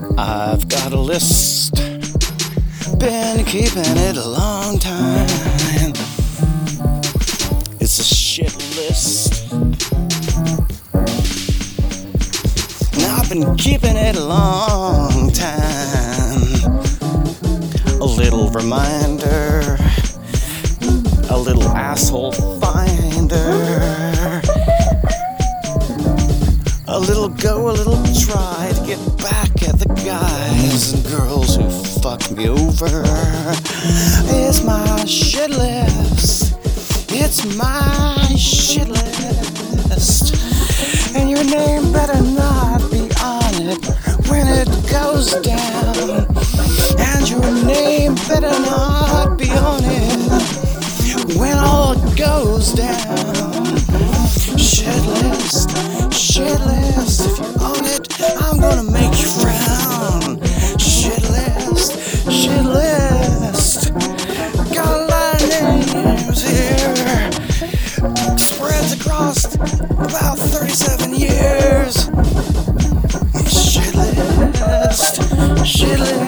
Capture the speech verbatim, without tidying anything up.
I've got a list, been keeping it a long time. It's a shit list, and I've been keeping it a long time. A little reminder, a little asshole finder, a little go, a little try to get back at the guys and girls who fucked me over. It's my shit list, it's my shit list, and your name better not be on it when it goes down, and your name better not be on it when all goes down. Shit list, shit list, if you own it, I'm gonna make you frown. Shit list, shit list, got a lot of names here, spreads across about thirty-seven years. Shit list, shit list.